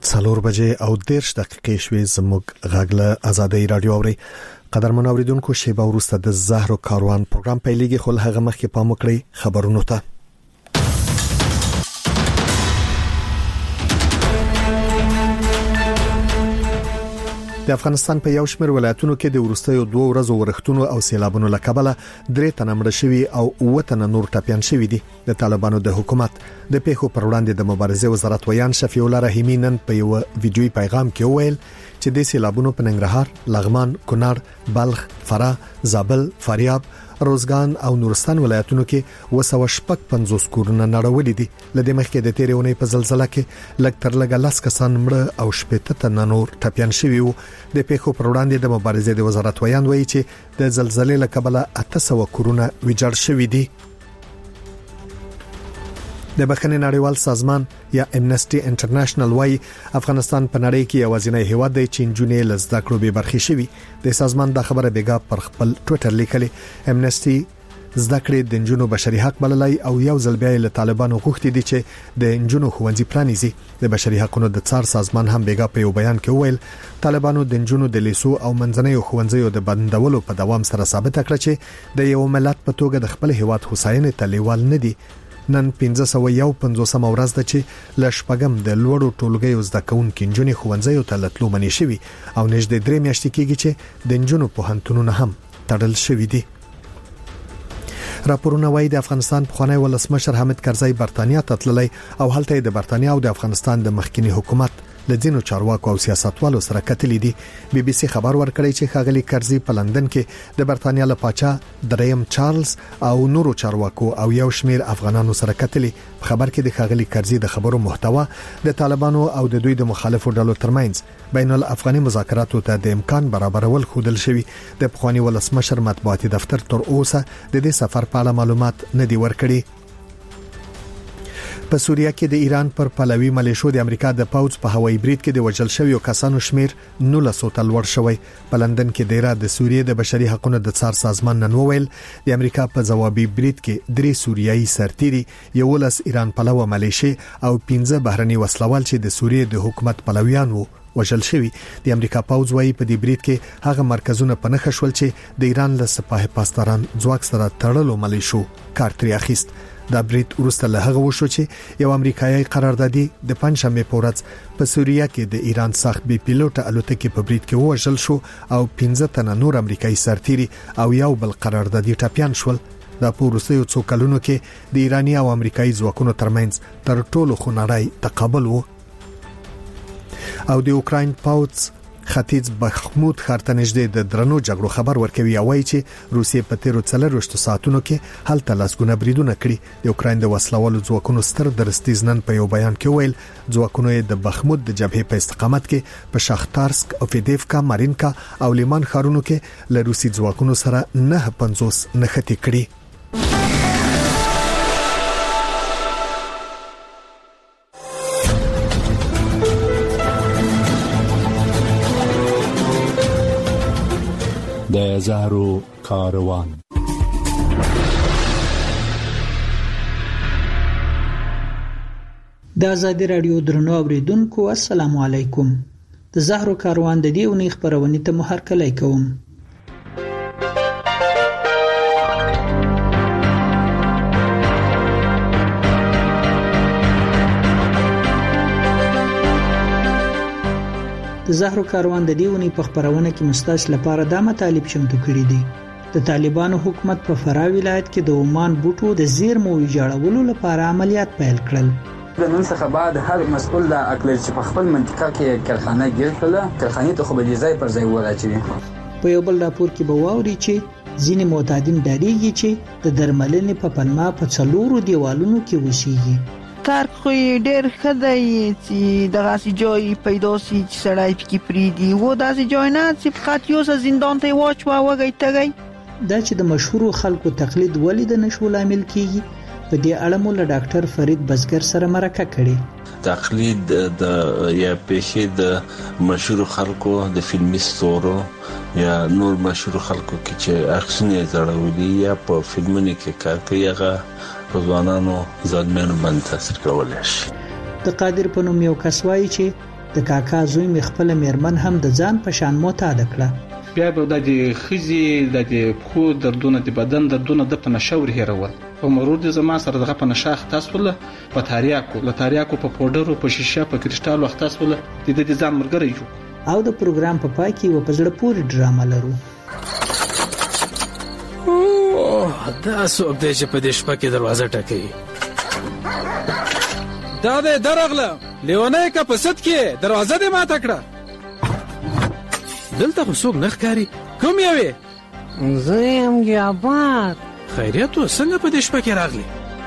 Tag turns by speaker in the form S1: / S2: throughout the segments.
S1: 4 بجې او 10 دقیقې شوې زموږ غاګله آزادۍ رادیو اوري قدرمن اوریدونکو شیبه وروسته د زهرو کاروان پروګرام پیلېږي خو هغه مخکې پام وکړئ خبرونو ته د افغانستان په یو شمېر ولایتونو کې د ورستیو 2 ورځو ورښتونو او سیلابونو لکبله 3 تنه مړ شوي او 9 تنه نور ټپيان شوي دي د طالبانو د حکومت د پیښو پر وړاندې د مبارزې وزارت ویان شفیع الله رحیمی نن په یو ویډیوي پیغام کې وویل چې د سیلابونو په ننګرهار، لغمان، کونړ، بلخ، فراه، زابل، فاریاب، روزګان او نورستان ولایتونو کې 250 کورونه نړولې دي لدې مخکې د تیرونې په زلزلہ کې لږ تر لږه 10 کسان مړه او 18 تنه نور ټپيان شوي وو د پیښو پر وړاندې د مبارزې د وزارت ویان وایي چې د زلزلې لکبله 800 کورونه ویجاړ شوي دي د بخښنې نړیوال سازمان یا امنسټي انټرنیشنل وايي افغانستان په نړۍ کې یوازینی هیواد دی چې جنونې لزده کړو به برخې شوي د سازمان د خبره بیګا پر خپل ټوئیټر لیکلي امنسټي زده کړې د جنونو بشري حق بللای او یو ځل بیا له طالبانو غوښتي دي چې د جنونو خوندې پلانیزي د بشري حقوقو د څار سازمان هم بیګا په یو بیان کې وویل طالبانو د جنونو د لیسو او منځنیو خوندزیو د بندولو په دوام سره ثابت کړ چې د یو ملت په توګه د خپل هیواد حسینه تلیوال نه دي نن 1551 ورځ ده چې لشپګم د لوړو ټولګیو زده کوونکو انجونې خوندزیو ته لټلو منې شوي او نږدې 3 میاشتې کېږي چې د انجونو په هنتونو هم تړل شوي دي راپورونه وايي د افغانستان پخوانی ولسمشر حامد کرزی برتانیا ته تللی او هلته د برتانیا او د افغانستان د مخکنی حکومت لدینو چارواکو او سیاستوالو سره کتلې دي بي بي سي خبر ورکړی چې خاغلی کرزی په لندن کې د برتانیا له پاچا دریم چارلز او نورو چارواکو او یو شمیر افغانانو سره کتلې خبر کې د خاغلی کرزی د خبرو محتوا د طالبانو او د دوی د مخالفو ډلو ترمنځ بین الافغاني مذاکراتو ته د امکان برابرول خودل شوی د پخوانی ولسمشر مطبوعاتي دفتر تر اوسه د دې سفر په اړه معلومات نه دی ورکړي په سوریه کې د ایران پر پلوي ملیشو د امریکا د پوځ په هوایي بریډ کې د وژل شویو کسانو شمیر 900 ته لوړ شوی په لندن کې ډیره د سوریې د بشري حقوقو د څار سازمان نن وویل د امریکا په ځوابي بریډ کې 3 سوریایي سرتیري 11 ایران پلوه ملیشي او 15 بهرني وسلوال چې د سوریې د حکومت پلویان وو وژل شوی د امریکا پوځ وايي په دې بریډ کې هغه مرکزونه په نخښ شول چې د ایران له سپاه پاسداران ځواک سره تړلو ملیشو کار ترې اخیست دا بریټ ورسته له هغه وشو چې یو امریکایي قراردادي د پنځمه پورز په سوریه کې د ایران سخت بي پیلوټ الوتکې په بریټ کې وژل شو او 15 تنه نور امریکایي سرتیري او یو بل قراردادي ټپيان شول دا پورسته یو څو کلونو کې د ایراني او امریکایي ځواکونو ترمنځ تر ټولو خونړی تقابل وو او د اوکراین پوځ ختیځ بخمود خارته نږدې د درنو جګړو خبر ورکوي او وايي چې روسیې په 13 ساعتونو کې هلته لاسګونه بریدونه کړي د اوکراین د وسلوالو ځواکونو ستر درستیز نن په یو بیان کې ویل ځواکونو د بخمود د جبهې په استقامت کې په شاختارسک او فیدیفکا مارینکا او لیمان ښارونو کې له روسي ځواکونو سره 950 نښتې کړي
S2: د زهرو کاروان
S3: د آزادۍ رادیو درنو اوریدونکو السلام علیکم د زهرو کاروان د دې اونۍ خبرونه ته مو هرکلی کوم د زهرو کاروان د دیونی په خبرونه کې مستاش لپاره د مطالب چمتو کړي دي د طالبانو حکومت په فراه ولایت کې د عمان بوټو د زیرمو ویجاړولو لپاره عملیات پیل کړل
S4: د نن څخه بعد هر مسؤل د اقلیم چې په خپل منطقه کې کارخانه جوړ کړل کارخانه ته خو به ځای پر ځای ولاچوي
S3: په یو بل راپور کې به واوري چې ځینې معتادین ډاریږي چې د درملنې په پلمه په څلورو دیوالونو کې وشيږي
S5: ترک خو ډېر ښه دی چې دغسې جای پیدا سي چې سړی پکې پرېږدي و داسې جای نه چې فقط یو څه زندان ته یې واچوه وږی تږی
S3: دا چې د مشهورو خلکو تقلید ولې د نشو لامل کیږي په دې اړه مو له ډاکټر فرید بزګر سره مرکه کړې
S6: تقلید د یا پیښې د مشهور خلکو د فلمي ستورو یا نور مشهور خلکو کې چې اکسونه زړولي یا په فلمونو کې کار کوي هغه ځوانانو ځانمنو باندې تاثیر کولای شي
S3: د قادر په نوم یو کس وایي چې د کاکا زوی می خپل میرمن هم د ځان په شان معتاد کړه.
S7: بیا به د خزي د خو دردونه د بدن دردونه د پنشور هیرول په مرور د زما سره دغه پنشاخ تاسوله په تاریاکو په پودرو په شیشه په کریسټال وخت تاسوله د ځان مرګري جو.
S3: او د پروګرام په پای کې و په زړه پورې ډرامه لرو.
S8: دا څوک دی چې په دې شپه کې دروازه ټکوي؟ دا دی درغله لیونی که په صد کې دروازه دې ماته کړه. دلته خو څوک نه ښکاري. کوم یوې؟
S5: زه یم ګیاباد.
S8: خیریت و څنګه په دې شپه کې راغلی؟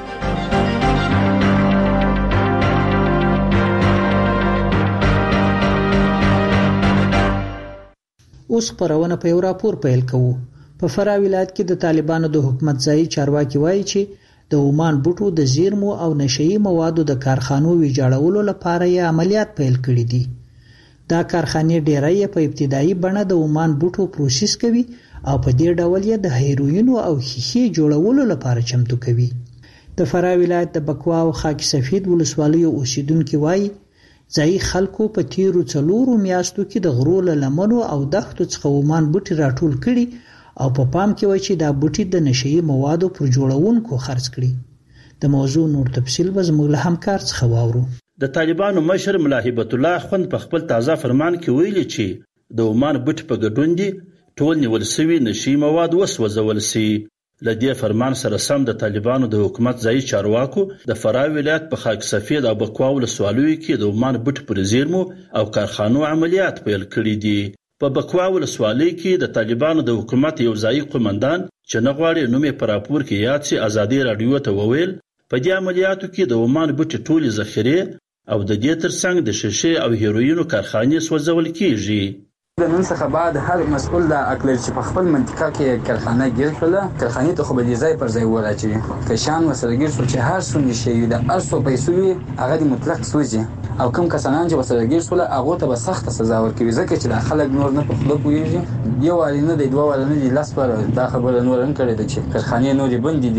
S3: اوس خپرونه په یو راپور پیل کوو. په فراه ولایت کې د طالبانو د حکومت ځایي چارواکي وایي چې د عمان بوټو د زیرمو او نشئی موادو د کارخانو ویجاړولو لپاره یې عملیات پیل کړي دي. دا کارخانې ډیری په ابتدایي بڼه د عمان بوټو پروسس کوي او په دې ډول یې د هیروینو او ښیښې جوړولو لپاره چمتو کوي. د فراه ولایت د بکوا او خاک سفید ولسوالیو اوسیدونکو وایي ځایي خلکو په تیرو 4 میاشتو کې د غرو له لمنو او دښتو څخه عمان بوټي راټول کړي او په پام کې وایي چې دا بوټي د نشئی موادو پر جوړونکو خرڅ کړي. د موضوع نور تفصیل به زموږ له همکار څخه واورو.
S9: د طالبانو مشر ملا هیبت الله خوند په خپل تازه فرمان کې ویلي چې د عمان بوټي په ګډون دي ټول نیول شوي نشئی مواد وسوځول شي. له دې فرمان سره سم د طالبانو د حکومت ځایي چارواکو د فراه ولایت په خاک سفید او بکوا ولسوالیو کې د عمان بوټي پر زیرمو او کارخانو عملیات پیل کړي دي. په بکوا ولسوالۍ کې د طالبانو د حکومت یو ځایي قومندان چې نه غواړي نوم یې په راپور کې یاد شي ازادي رادیو ته وویل په دې عملیاتو کې د عمان بوټي ټولې ذخیرې او د دې ترڅنګ د شیشې او هیروینو کارخانې سوځول کیږي.
S4: د نن څخه بعد هر مسؤل د اقلیر چې په خپل منطقه کې کارخانه ګیر کړله کارخانې ته خو به دې ځای پر ځای وراچوي که شان ورسره ګیر شو چې هر څو نشي د هر څو پیسو وي هغه د مطلق سوځي او کوم کسان چې ورسره ګیر شول هغه ته به سخته سزا ورکوي ځکه چې د خلک نور نه په خوله پوهېږي یو واري نه دی دوه واري نه دی لاس پر دا خبره نور هم کړې ده چې کارخانې نورې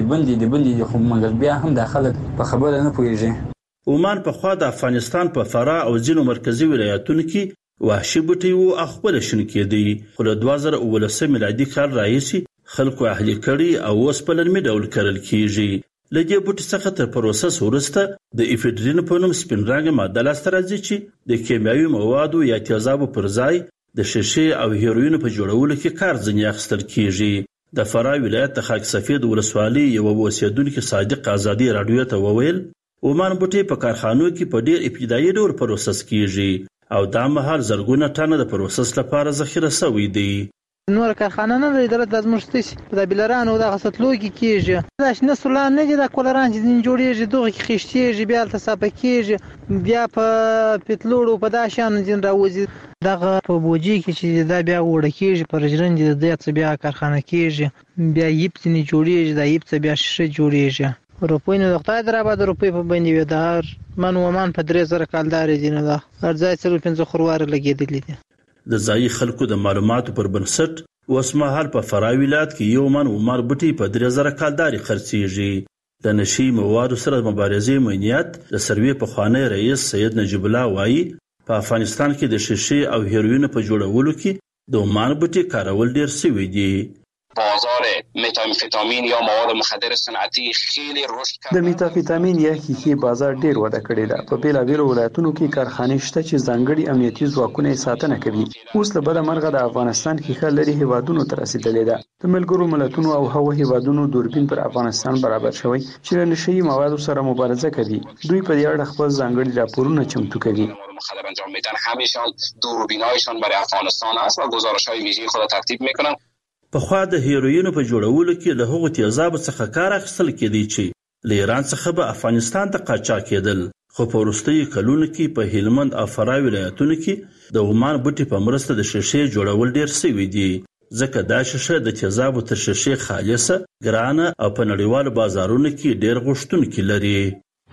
S4: بندې دي خو مګر بیا هم د خلک په خبره نه پوهېږي.
S9: عمان په خوا د افغانستان په فراه او ځینو مرکزی ولایتونو کې وحشي بوټي وو خپل شین کېدی خو له 2019 میلادي کال راهیسې خلکو اهلي کړي او اوس په لړمي ډول کرل کیږي. له دې بوټي څخه تر پروسس وروسته د افیډرین په نوم سپین رنګ ماده لاسته راځي چې د کیمیاوي موادو یا تیزابو پر ځای د شیشې او هیروینو په جوړولو کې کار ځنې اخیستل کیږي. د فراه ولایت د خاک سفید ولسوالۍ یو اوسیدونکو صادق ازادي رادیو ته وویل عمان بوټي په کارخانو کې په ډیر ابتدایي ډول پروسس کیږي او دا مهال زرګونه ټنه د پروسس لپاره ذخیره شوی دی.
S5: نور کارخانه نه لري درته د مشتي د بلرانو د غسطلو کې کیږي دا شنه سولان نه دي د کولران چې جوړیږي دوه کې خښتيږي بیا ته صاحب کیږي بیا په پتلوړو په داشان دین راوځي دغه په بوجي کې چې دا بیا وړ کیږي پر ژرند د دې بیا کارخانه کیږي بیا یپتنی جوړیږي دا یپت بیا شې جوړیږي روپوی نه وخت در آباد روپوی په باندې ودار من ومان په 3000 کالدار دي نه دا ارزای 5 خروار لګیدلی دي.
S9: د ځایي خلکو د معلوماتو پر بنسټ اوسمهال په فراه ولایت کې یو من عمر بوټي په 3000 کالداري خرڅيږي. د نشي موادو سره مبارزې امنیت د سروې په خوانی رئیس سید نجیب الله وایي په افغانستان کې د شیشې او هیروین په جوړولو کې د عمان بوټي کارول ډیر سوي دي.
S10: بازار متامفتامین یا مواد مخدر صنعتی خیلی رشد کرده.
S11: د میتامفتامین یا ښیښې بازار ډیر وده کړی ده. په بیلابیلو ولایتونو کې کارخانې شته چې ځانګړي امنیتي ځواکونه ساتنه کوي. اوس له بده مرغه د افغانستان ښیښه لري هیوادونو ته رسیدلې ده. د ملګرو ملتونو او هغو هیوادونو دوربین پر افغانستان برابر شوی چې له نشئی موادو سره مبارزه کوي. دوی په دې اړه خپل ځانګړي راپورونه چمتو کوي.
S10: مخدر انجام میدن همیشان دوربینایشان برای افغانستان است و گزارش‌های ویژه خود ترتیب میکنن.
S9: په خوا د هیروینو په جوړولو کې له هغو تیزابو څخه کار اخیستل کېدی چې له ایران څخه به افغانستان ته قاچاق کېدل خو په وروستیو کلونو کې په هلمند او فراه ولایتونو کې د عمان بوټي په مرسته د شیشې جوړول ډیر سوي دي ځکه دا شیشه د تیزابو تر شیشې خالصه ګرانه او په نړیوالو بازارونو کې ډیر غوښتونکي لري.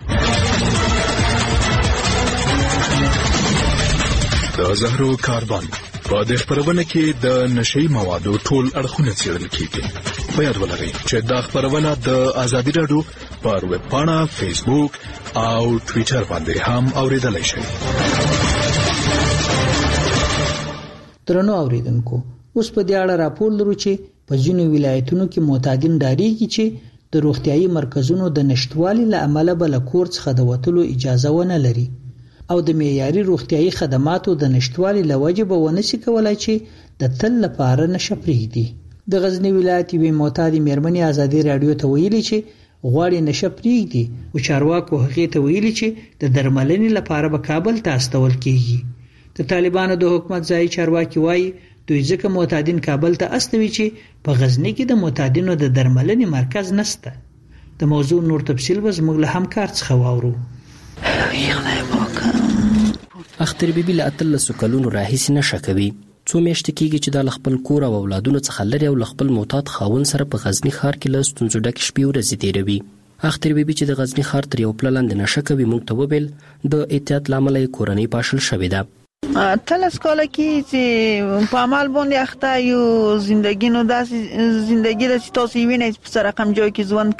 S12: د زهرو کاربن په دې خبرونه کې د نشئی موادو ټول اړخونه څېړل کیږي. په یاد ولرئ چې دا خبرونه د ازادي رادیو پر ویب پاڼه، فیسبوک او ټوئیټر باندې هم اوریدلای شئ.
S3: درنو اوریدونکو اوس په دې اړه راپور لرو چې په ځینو ولایتونو کې معتادین ډاریږي چې د روغتیايي مرکزونو د نشټوالي له امله بل کور څخه د وټلو اجازه ونه لري او د معیاري روغتیايي خدماتو د نشټوالي لوجه به ونشي کولای چې د تل لپاره نشه پرېږدي د غزنی ولایت یوې معتادې مېرمنې ازادي رادیو ته ویلي چې غواړي نشه پرېږدي او چارواکو هغې ته ویلي چې د درملنې لپاره به کابل ته استول کیږي د طالبانو د حکومت ځای چارواکي وایي دوی ځکه معتادین کابل ته استوي چې په غزنی کې د معتادینو د درملنې مرکز نشته. د موضوع نور تفصیل به زموږ له همکار څخه واورو.
S13: اختر بیبي له 13 کلونو راهیسې نشه کوي. څو میاشتې کېږي چې د خپل کور او اولادونو څخه لري او خپل معتاد خاوند سره په غزنی ښار کې له ستونزو ډک شپې ورځې تېروي. اختر بیبي چې د غزنی ښار تر یو پله لاندې نشه کوي موږ ته وویل د احتیاط له امله یې کورنۍ پاشل شوې ده.
S14: 13 کاله کې چې په عمل باندې اخته یو زندگی نو داسې زندگی د تاسو وینئ په سره رقم جوړ کې ژوند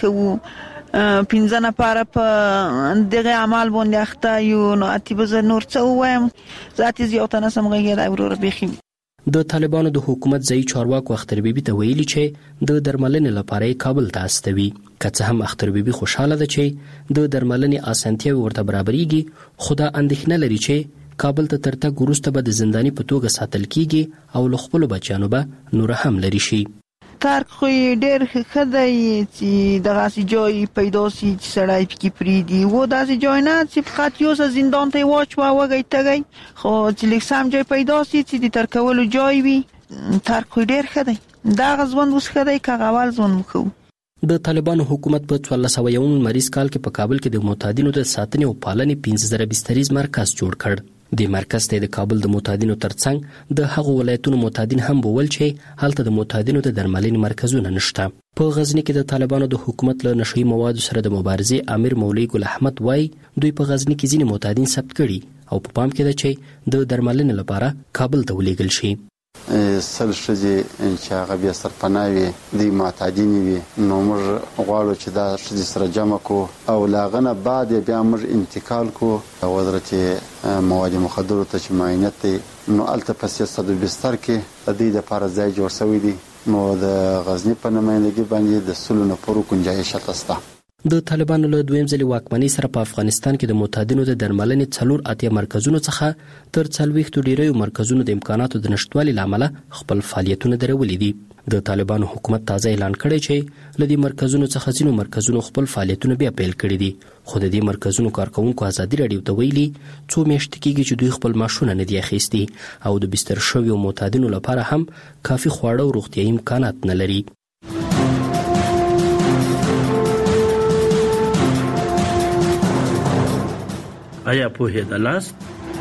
S14: کوو 15 نفر په دغه عمل باندې اخته یو نو اتی به نور څه وایم ذاتي زیاتنه سم غږی راوړو بخي.
S13: د طالبانو د حکومت ځای چارواکو اختر بیبي ته ویلي چې د درملنې لپاره کابل ته استوي. که څه هم اختر بیبي خوشاله ده چې د درملنې اسانتیاوې ورته برابرېږي خو دا اندېښنه لري چې کابل ته تر تګ وروسته به د زنداني په توګه ساتل کیږي او له خپلو بچیانو به نور هم لري شي.
S14: ترک خو ډېر ښه دی چې دغسې جای پیدا سي چې سړی پکې پرېږدي و داسې جای نه چې فقط یو څه زندان ته یې واچوه وږی تږی خو چې لږ سم جای پیدا سي چې د تر کولو جای وي. ترک خو ډېر ښه دی دغه ژوند اوس ښه دی که اول ژوند وکړو.
S13: د طالبانو حکومت په 1401 مریض کال کې په کابل کې د معتادینو د ساتنې او پالنې 15000 بستریز مرکز جوړ کړ. د مرکز ته د کابل د معتادینو ترڅنګ د هغو ولایتونو معتادین هم بول چې هلته د معتادینو د درملنې مرکزونه نشته. په غزنی کې د طالبانو د حکومت له نشئی موادو سره د مبارزې امیر مولوی ګل احمد وای دوی په غزنی کې ځینې معتادین ثبت کړي او په پام کې ده چې د درملنې لپاره کابل ته ولېږل شي.
S15: سل ښځې چې هغه بیا سرپناه وي دوی معتادینې وي نو موږ غواړو چې دا ښځې سره جمع کړو او له هغه نه بعد بیا موږ انتقال کړو وزارت مواد مخدرو ته چې معاینت دی نو هلته په 300 بستر کې د دوی دپاره ځای جوړ شوی دی نو د غزني په نمایندګي باندې د 100 نفرو ګنجایش هلته شته.
S13: د طالبانو له دویم ځلې واکمنۍ سره په افغانستان کې د معتادینو د درملنې 4 مرکزونو څخه تر 40 ډیریو مرکزونو د امکاناتو د نشټوالي له امله خپل فعالیتونه درولي دي. د طالبانو حکومت تازه اعلان کړی چې له دې مرکزونو څخه ځینو مرکزونو خپل فعالیتونه بیا پیل کړي دي خو د دې مرکزونو کارکونکو ازادي رادیو ته ویلي څو میاشتې کېږي چې دوی خپل معاشونه نه دي اخیستي او د بستر شویو معتادینو لپاره هم کافي خواړه او روغتیايي امکانات نه لري.
S9: آیا پوهېدلاست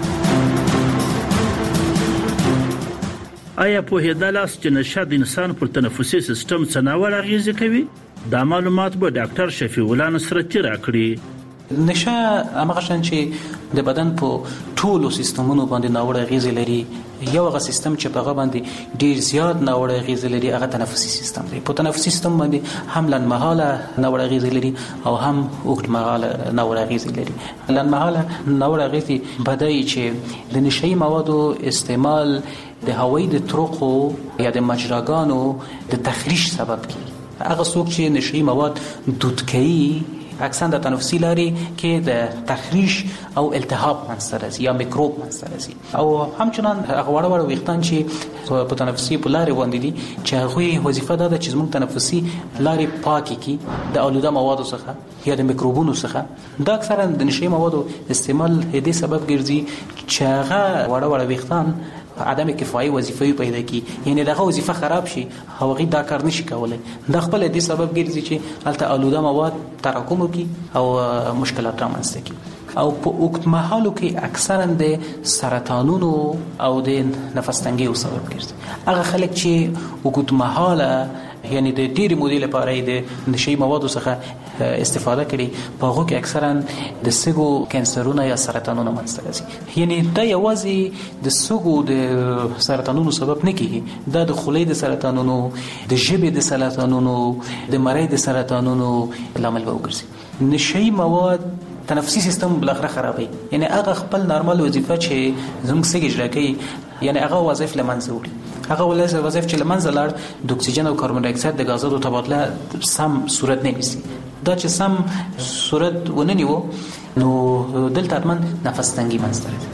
S9: چې نشه د انسان پر تنفسي سیستم څه ناوړه اغېزې کوي؟ دا معلومات به ډاکټر شفیع الله نصرتي راکړي.
S16: نشه هغه شان چې د بدن په ټولو سیستمونو باندې ناوړه اغېزې لري. یو هغه سیستم چې په هغه باندې ډیر زیات ناوړه اغېزې لري هغه تنفسي سیستم دی. په تنفسي سیستم باندې هم لنډمهاله ناوړه اغېزې لري او هم اوږدمهاله ناوړه اغېزې لري. لنډمهاله ناوړه اغېزې بدای چې د نشئی موادو استعمال د هوایي د طرقو یا د مجراګانو د تخریش سبب کیږي. هغه څوک چې نشئی مواد دود کوي اکثر د تنفسي لارې کې د تخریش او التهاب منځته راځي یا میکروب منځته راځي او همچنان هغه وړ ویښتان چې په تنفسي په لارې باندې دي چې هغوی وظیفه دا ده چې زموږ تنفسي لارې پاکې کړي د آلوده موادو څخه یا د میکروبونو څخه. دا اکثرا د نشئی موادو استعمال دې سبب ګرځي چې هغه وړ ویښتان عدم کفایي وظیفه پیدا کی یعنی دغه وظیفه خراب شي هغه دا کار نشي کولای. د خپل دې سبب ګرځي چې الته آلوده مواد تراکم وکي او مشکلات رامنځته کی او په وخت مهالو کې اکثرا د سرطانونو او د نفس تنګي سبب ګرځي. هغه خلک چې وخت مهاله یعنی د ډېری مودې لپاره د نشئی موادو څخه استفاده کړي په هغه کې اکثرا د سږو کانسرونه یا سرطانونه منځته راځي. یعنی دا یوازې د سږو د سرطانونو سبب نه کیږي دا د خولې د سرطانونو د ژبې د سرطانونو د مرۍ د سرطانونو لامل وګرځي. نشئی مواد تنفسي سیستم بلخره خرابوي یعنی هغه خپل نارمل وظیفه چې زموږ سږي اجرا کوي یعنی هغه وظایف لمنځه وړي. هغه وظایف چې لمنځه لاړ د اکسیجن او کاربن دای اکساید د غازونو تبادله سم صورت نه نیسي. دا چې سم صورت ونه نیو نو دلته حتما نفس تنګي منځته راځي.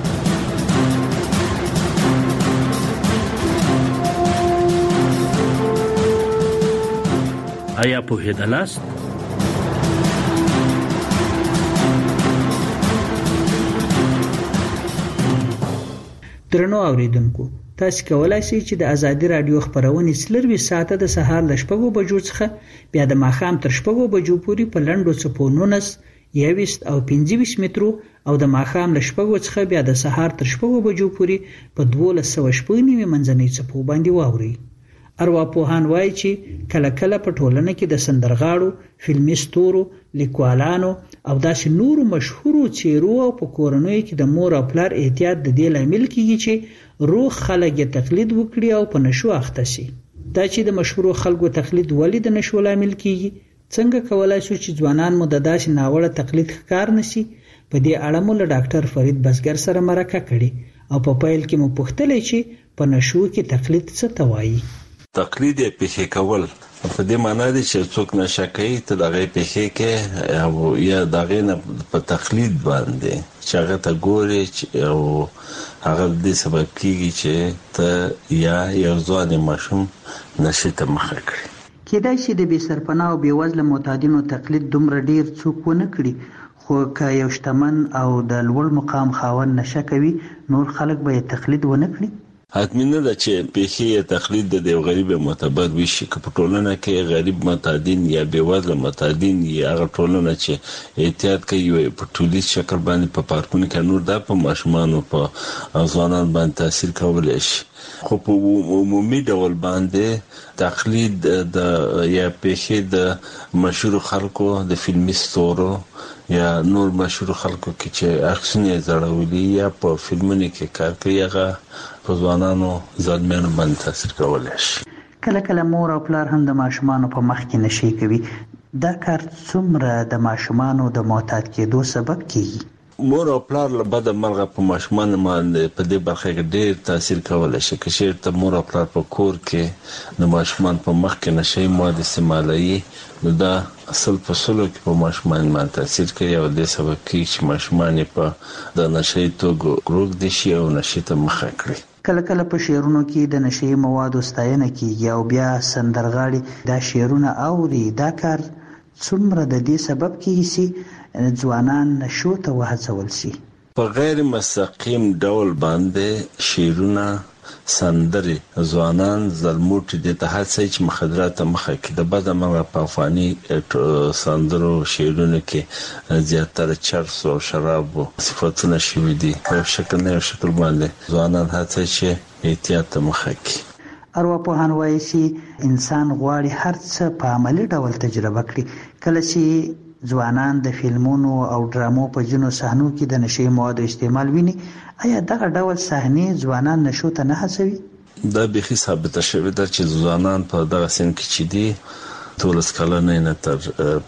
S9: آیا پوهېدلاست؟
S3: درنو اوریدونکو، تاسو کولای شئ چې د ازادي رادیو خبرونه سلروي ساعته د سهار ل 6 بجو څخه بیا د ماښام تر 6 بجو پورې په لنډو څپو 19 21 او 25 مترو او د ماښام ل 6 څخه بیا د سهار تر 6 بجو پورې په 1290 منځنۍ څپو باندې واوري. ارواپوهان وایي چې کله کله په ټولنه کې د سندرغاړو، فلمي ستورو، لیکوالانو او داسې نورو مشهورو چیرو او په کورنیو کې د مور او پلار احتیاط د دې لامل کیږي چې روغ خلک یې تقلید وکړي او په نشو اخته شي. دا چې د مشهورو خلکو تقلید ولې د نشو لامل کیږي، څنګه کولای شو چې ځوانان مو د داسې ناوړه تقلید ښکار نشي، په دې اړه مو له ډاکټر فرید بزګر سره مرکه کړې او په پیل کې مو پوښتلې چې په نشو کې تقلید څه ته وایي.
S6: تقلید یې پیښې کول په دې معنی دی چې څوک نشه کوي ته دغه پیښې کې او یا دغه نه په تقلید باندې چې هغه ته ګوري او هغه دې سبب کیږي چې ته یا یو ځوان ماشوم نشه ته مخه کړي.
S3: کېدای شي د بې سرپناه او بې وزله معتادینو تقلید دومره ډیر څوک ونه کړي، خو که یو شتمن او د لوړ مقام خاوند نشه کوي نور خلک به یې تقلید ونه کړي.
S6: حتمی نه ده چې پیښې تقلید د یو غریب معتبر وشي که په ټولنه کې غریب معتادین یا بیوزله معتادین یا هغه ټولنه چې احتیاط کوي په ټولي شکل باندې په پارکونو کې نور د په ماشومان او په ځوانان باندې تاثیر کولای شي. خو په عمومي ډول باندې تقلید د یا پیښې د مشهور خلکو د فلمي ستورو یا نور مشهور خلکو کې چې اکسونه زړولي یا په فلمونو کې کار کوي هغه په ځوانانو ځلمنو باندې تاثیر کولای شي.
S3: کله کله مور او پلار هم د ماشومانو په مخ کې نشي کوي. دا کار څومره د ماشومانو د معتاد کېدو سبب کیږي؟
S6: مور او پلار له بده مرغه په ماشومان باندې په دې برخه کې ډېر تاثیر کولای شي. که چېرته مور او پلار په کور کې د ماشومان په مخ کې نشي مواد استعمالوي نو دا اصل په سلو کې په ماشومان باندې تاثیر کوي او د سبب کیږي چې ماشومان په د نشي توګه روغ دي شي او نشي ته مخه کړي.
S3: کله کله په شعرونو کې د نشي موادو ستاینه کیږي او بیا سندرغاړي دا شعرونه اوري. دا کار څومره د دې سبب کیږي چې ځوانان نشو ته وهڅول شي؟
S6: په غیر مستقیم ډول باندې شعرونه، سندرې ځوانان زلموټي د ته هڅه چې مخدرات مخه کې د بده مرغه په افغاني سندرو شعرونو کې زیاتره چرس او شراب صفاتونه شوي دي. په شکل نه شکل باندې ځوانان هڅه چې احتیاط مخه کې.
S3: ارواپوهان وایي چې انسان غواړي هر څه په عملی ډول تجربه کړي. کله چې ځوانان د فلمونو او ډرامو په جنو صحنو کې د نشي موادو استعمال ویني، آیا دغه ډول صحنې ځوانان نشو ته نه هڅوي؟
S6: دا بخي ثابته شوې ده چې ځوانان په دغه سن کې چې دي ټول کلنې نه تر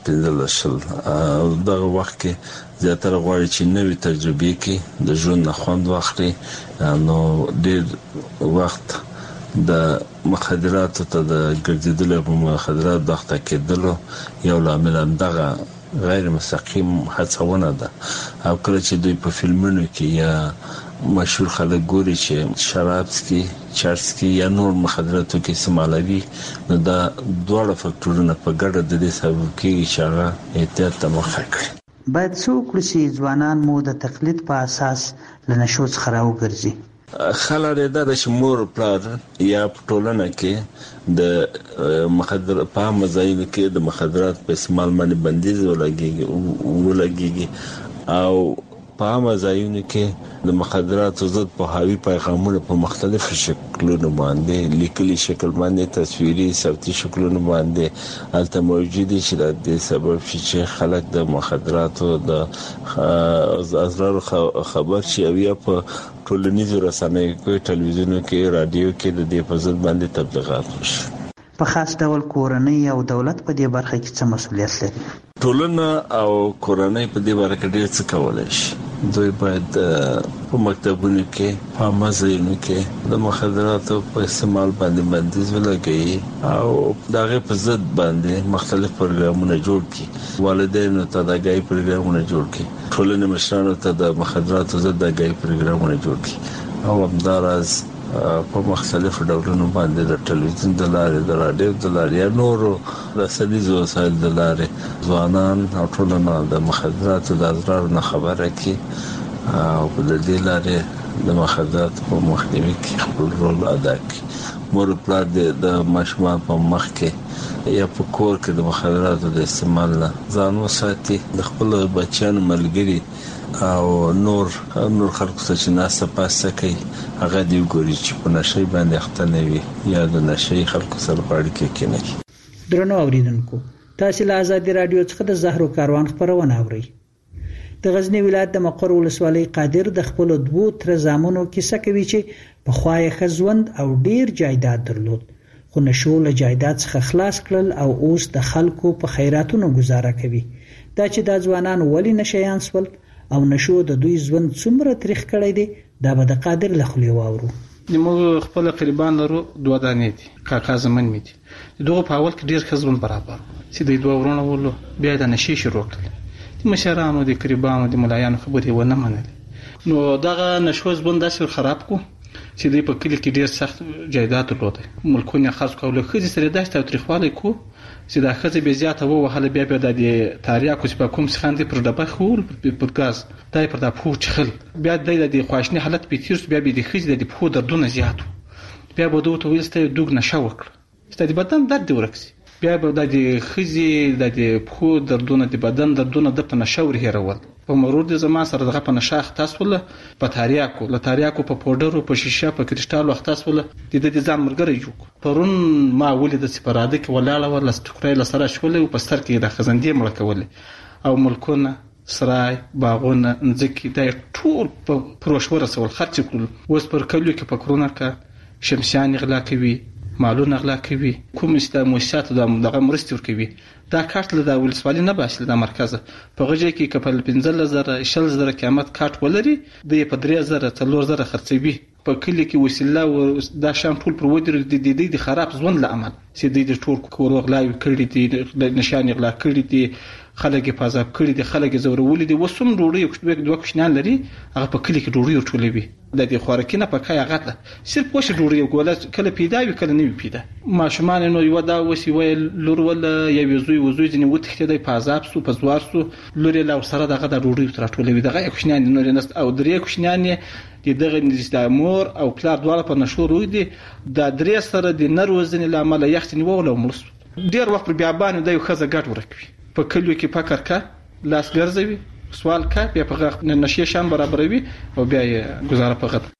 S6: 15 دغه وخت کې زیاتره غواړي چې نوې تجربې کې د ژوند خوند واخلي. نو ډېر وخت د مخدراتو ته د ګرځیدلو په مخدرات دغه کېدلو یو لامل دغه غیر مستقیم هڅونه ده. او کله چې دوی په فلمونو کې یا مشهور خلک ګوري چې شراب څکي، چرس کې یا نور مخدراتو کې استعمالوي نو دا دواړه فکټورونه په ګډه د دې سبب کېږي چې هغه احتیاط ته مخه کړي.
S3: باید څوک چې ځوانان مو د تقلید په اساس له نشو څخه راوګرځي.
S6: خلاره دا چې مور پلار یا په ټولنه کې د مخدر په مزایل کې د مخدرات په استعمال باندې بندیز ولګيږي او په مزایونو کې د مخدرات ضد په هاوی پیغامونه په مختلفو شکلونو باندې لیکلي شکل باندې تصویري صوتي شکلونو باندې الته موجود دي چې د سبب چې خلک د مخدراتو د اضرار خبر شي او یا په ټولنیزو رسنیو کې، ټلویزیون کې، رادیو کې د دې په ضد باندې تبلیغات وشي.
S3: په خاص ډول کورنۍ او دولت په دې برخه کې څه مسؤلیت لري؟
S6: ټولنه او کورنۍ په دې برخه کې ډېر څه کولای شي. دوی باید په مکتبونو کې په مزینو کې د مخدراتو په استعمال باندې بندیز ولګي او دغه په ضد باندې مختلف پروګرامونه جوړ کړي. والدینو ته د غي پروګرامونه جوړ کړي، ټولنې مشرانو ته د مخدراتو ضد د غي پروګرامونه جوړ کړي او همدارس په مختلفو ډولونو باندې د ټلویزیون د لارې د رادیو د لارې نورو رسنیزو وسایل د لارې ځوانان او ټولنه د مخدراتو د اضرار نه خبره کړي او په دې لارې د مخدراتو په مخنیوي کې خپل رول ادا کړي. مور پلار د ماشومان په مخ کې یا په کور کې د مخدراتو د استعمال نه ځان وساتي، د خپل بچیانو ملګري او نور خلکو ته چې ناسه پاسه کوي هغه دی ګوري چې په نشي باندې اخته نه وي یا د نشي خلکو سره اړیکه کې نه.
S3: درنو اوریدونکو، تاسو له آزادي رادیو څخه د زهرو کاروان خبرونه اورئ. د غزنی ولایت د مقر ولسوالۍ قادر د خپل دوو تر زامنو کیسه کوي چې په خوای خزوند او ډیر جایداد درلود، خو نشو له جایداد څخه خلاص کړل او اوس د خلکو په خیراتونو گزاره کوي. دا چې د ځوانان ولی نشيان سول او نشو د دوی ژوند څومره تاریخ کړی دی دا به د قادر له خولې واورو.
S7: موږ خپل قربان لرو دوه دانې دي، کاکا زمن مې دي. دغه په اول کې ډیر خزون برابر چې د دوه ورونو ولو بیا د نشي شروع کړل. د مشرانو د قربانو د ملایانو خبرې ونه منل، نو دغه نشو ژوند داسې خراب کو چې د په کلی کې ډیر سخت جایداد درلود، ملکونه خاص کول خو دې سره داسې تاریخواله کو چې دا خزه به زیاته وو وهله بیا د تاریخ کوم په کوم څخه پر ډبه خور په ګاز دای پر د پوچ خل بیا د خواشنی حالت په تیر بیا د خزه د پخو دردونه زیاتو، بیا به دوه ویلسته دوګ نشه وکړه چې د بدن درد ورکسي، بیا به د خزه د پخو دردونه د بدن دردونه د په نشه ور هیرول. په مرور د زمان سره دغه په نشه اختصول په تاریاکو په پودرو په شیشه په کریسټال اختصول د ځان مرګري جوړ. پرون ما ولید د سپراده کې ولاړه ول ستکرای لسره شول او په سر کې د خزندې مړ کول او ملکونه سرای باغونه ځکه د ټول په پروشور سره خرڅ کړل. اوس پر کلیو کې په کرونا کې شمسیان اغلا کوي، مالونه اغلا کوي، کوم مؤسسات دغه مرستې ورکوي. دا کارت له د ولسوالۍ نه باسي د مرکز په غږی کې کپل 15000 شل قیمت کارت ولري د 3000 4000 خرڅوي. په کلی کې وسیله او دا شام ټول پر ودر د خراب ژوند لامل چې د ټول کور غلاوي کړی دي، نشان غلا کړی دي، خلک په عذاب کړی دي، خلک زورولي دي. وسوم ډوړي دوه کوشنان لري هغه په کلی کې ډوړي ټولوي د دې خوراکینه په کای هغه صرف وښه ډوړي ګول کله پیدا وي کله نه پیدا. ماشومان نو یو دا وسی ویل لور ول یو زوی ځنی وتخته د په عذاب سو په زوار سو لوري لا سره دغه د ډوړي تر ټولوي دغه کوشنان نو نست او درې کوشنان دغه د مور او پلار دواړه په نشور وي دي د درې سره د نروزنی لامل یختنی وول ملس ډیر وخت بیا باندې د یو خزه ګټ ورکوي. په کلیو کې پکر کا لاس ګرځوي سوال کا بیا په نشي شان برابروي او بیا یې گزاره په غد.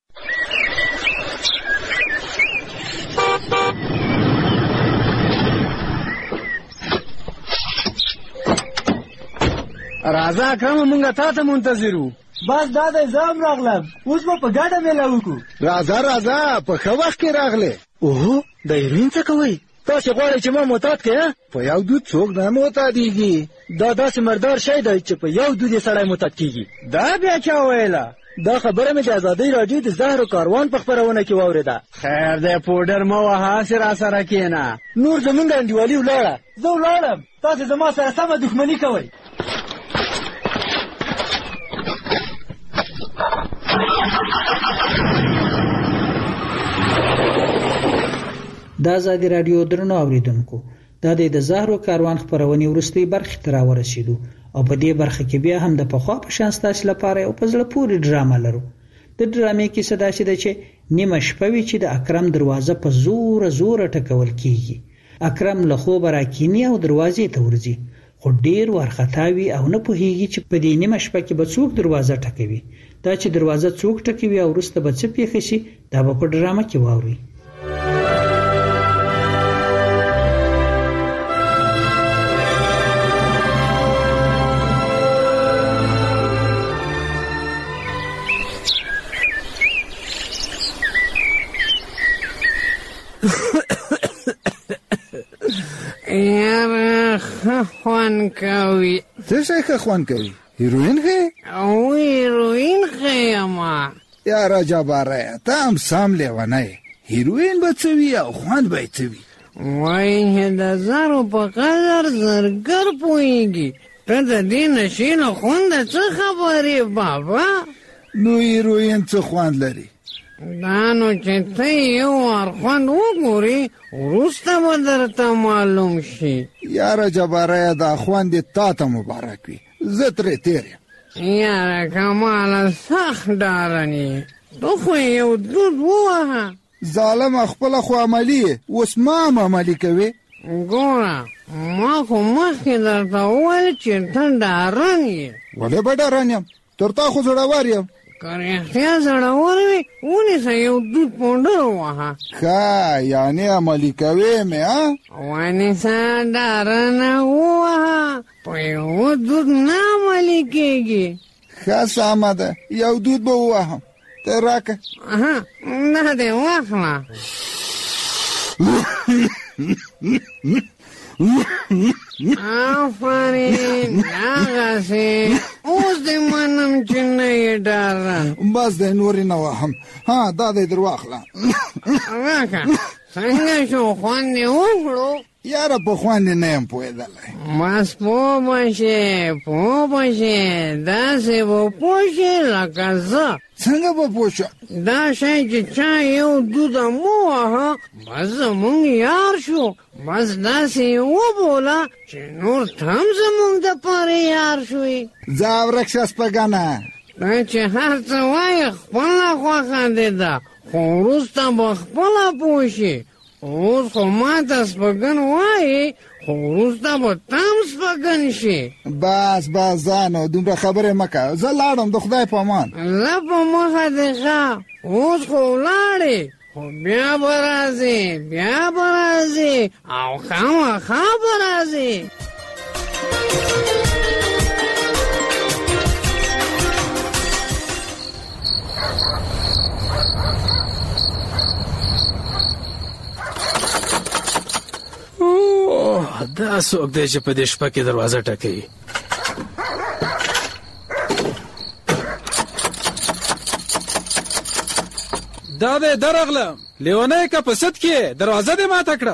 S17: راځه اکرم مونږه تاسو منتظرو.
S18: بس دا د زام راغلم، اوس په ګډه ملاو کو.
S17: راځه په خو وخت کې راغله. اوه د ایرین څه کوي؟ تاسو غواړئ چې ما معتاد کړئ؟ په یو دود څوک نه معتادیږي. دا داسې مردار شی دی چې په یو دود سړی معتاد کیږي.
S18: دا بیا چا ویله؟
S17: دا خبره مې د آزادۍ راډیو د زهرو کاروان په خبرونه کې واورېده.
S18: خیر دی پودر مه وهه را سره کېنه.
S17: نور زمونږ انډیوالي ولاړه.
S18: زه ولاړم، تاسو زما سره سمه دښمني کوئ.
S3: د آزادي رادیو درنو اوریدونکو، دا د زهرو کاروان خبرونه ورستي برخه تر ورسېدو او په دې برخه کې بیا هم د پخوا په شان ستاسو لپاره او په زړه پورې ډرامه لرو. د ډرامې کې صدا شي چې نیمه شپه وی چې د اکرم دروازه په زور ټکول کیږي. اکرم له خوب راکینی او دروازې ته ورځي، خو ډیر ورختاوي او نه پوهیږي چې په دې نیمه شپه کې به څوک دروازه ټکوي. دا چې دروازه څوک ټکوي او وروسته به څه پیښ شي دا به په ډرامه کې واوري.
S19: یاره خوان کوي.
S20: څه شي خوان کوي؟ هیروین خې؟
S19: او هیروین خیما
S20: یاره جباره ته هم سم لیونی هیروین به څه وي او خوند به یې څه وي
S19: وایي چې د زرو په قدر زرګر پوهېږي ته د دې نشې له خونده څه خبرې بابا
S20: نو هیروین څه خوند لري
S19: دا نو چې ته یو وار خوند وګورې وروسته به درته معلوم شي
S20: یاره جباره دا خوند دې تا ته مبارک وي زه ترې تېر یم
S19: یاره کماله سخت ډارن یې تو خو یو دود ووهه
S20: ظالم خپله خو عملي یې اوس ما هم عملي کوې
S19: ګوره ما خو مخکې درته وویل چې ته ډارن یې
S20: ولې به ډارن یم تر تا خو زړور یم
S19: که رښتیا زړور وي ونیسه یو دود پونډر ووهه
S20: ښه یعنې عملي کوې مې
S19: ونیسه ډارنه ووهه په یو دود نه عملي کېږي
S20: ښه سمه ده یو دود به ووهم ته راکه
S19: دا دې واخله آفرین هغسې اوس دې منم چې نه یې ډارن
S20: بس دی نورې نه وهم ها دا دی در واخله
S19: راکه څنګه شو خوند یې وکړو
S20: یاره په خوند نه یم پوهېدلی
S19: بس پوه به شې داسې به پوه شې لکه زه
S20: څنګه به پوه شو
S19: دا شی چې چا یو دوده مو وهه بس زمونږ یار شو بس داسې یې وبوله چې نور ته هم زمونږ دپاره یار شوې
S20: ځه ورک شه سپږنه
S19: ته چې هر څه وایې خپله خوښه دې ده خو وروسته به خپله پوه شي اوس خو ما ته سپږن وایې خو وروسته به ته هم سپږن شي
S20: بس ځانو دومره خبرې مه کوه زه لاړم د خدای په امان
S19: زه په مخه دې ښه اوس خو ولاړې خو بیا به راځې او خامخا به راځې
S8: دا څوک دی چې په دې شپه کې دروازه ټکوي دا دی درغلم لیونی که په سد کې دروازه دې ماته کړه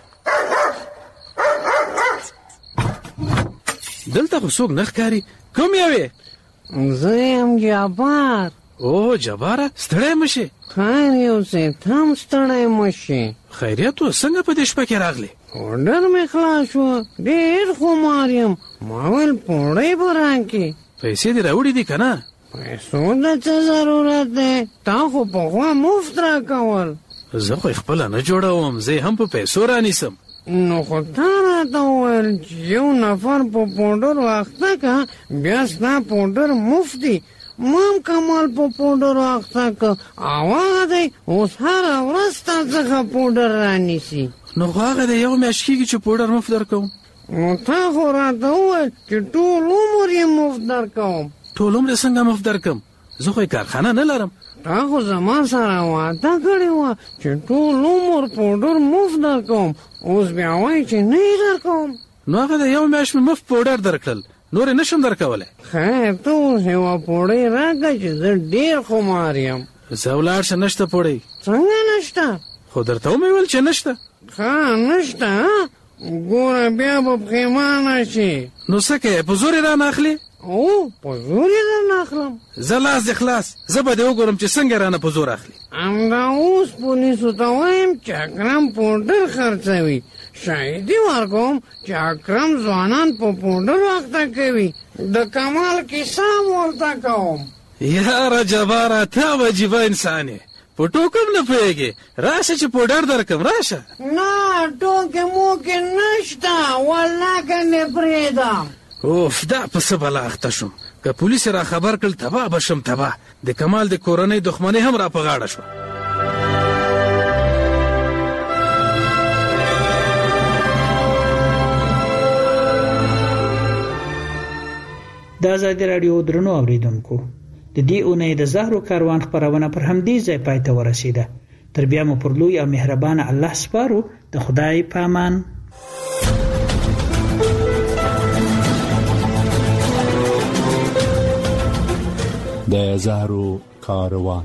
S8: دلته خو څوک نه ښکاري کوم یې
S19: زه یم جبار
S8: او جباره ستړی مه شې
S19: خیر یوسې ته هم ستړی مه شې
S8: خیریت و څنګه په دې شپه کې راغلې
S19: پوډر مې خلاص شو ډېر خمار یم ما ویل پوړی به راکړې
S8: پیسې دې راوړې دي که نه
S19: پیسو د څه ضرورت دی تا خو پخوا مفت راکول
S8: زه خو خپله نه جوړوم زه هم په پیسو رانیسم
S19: نو خو تا راته وویل چې یو نفر په پوډر واخته که بیا ستا پوډر مفت دی ما هم کمال په پوډر واخته که او هغه دی اوس هره ورځ تا څخه پوډر رانیسي
S8: نو خو هغه د یو میاشت کېږي چې پوډر مفت درکوم
S19: نو تا خو راته وویل چې ټول عمر یې مفت درکوم
S8: ټول عمر یې څنګه مفت درکم زه خو یې کارخانه نه لرم
S19: تا خو زما سره وعده کړې وه چې ټول عمر پوډر مفت درکوم اوس بیا وایي چې نه یې درکوم
S8: نو هغه د یو میاشت مې مفت پوډر درکړل نور یې نشم درکولی
S19: خیر ته اوس یوه پوړۍ راکړه چې زه ډېر خمار یم
S8: زه ولاړ شه نشته پوړۍ
S19: څنګه نشته
S8: خو درته ومې ویل چې نشته
S19: ښه نشته ګوره بیا به پښیمانه شي
S8: نو څه کوې په زور یې رانه اخلې
S19: او په زور یې درنه اخلم
S8: زه لاس دې خلاص زه به دې وګورم چې څنګه رانه په زور اخلي
S19: همدا اوس پولیسو ته وایم چې اکرم پوډر خرڅوي شاهدي ورکوم چې اکرم ځوانان په پوډر وخته کوي د کمال کیسه ورته کوم
S8: یاره جباره ته به عجیبه انسان یې په ټوکم نه پوهېږې راشه چې پوډر درکم راشه
S19: نه ټوکې موکې نشته والله که نه پرېږدم
S8: اوف دا په څه بلا اخته شوم که پولیس را خبر کړل تباه به شم تباه د کمال د کورنۍ دښمنۍ هم را په غاړه شوه
S3: د ازادي راډیو درنو اوریدونکو د دې اونۍ د زهرو کاروان خبرونه پر همدې ځای پای ته ورسیده تر بیا مو پر لوی او مهربان الله سپارو د خدای په امان
S2: د زهرو کاروان.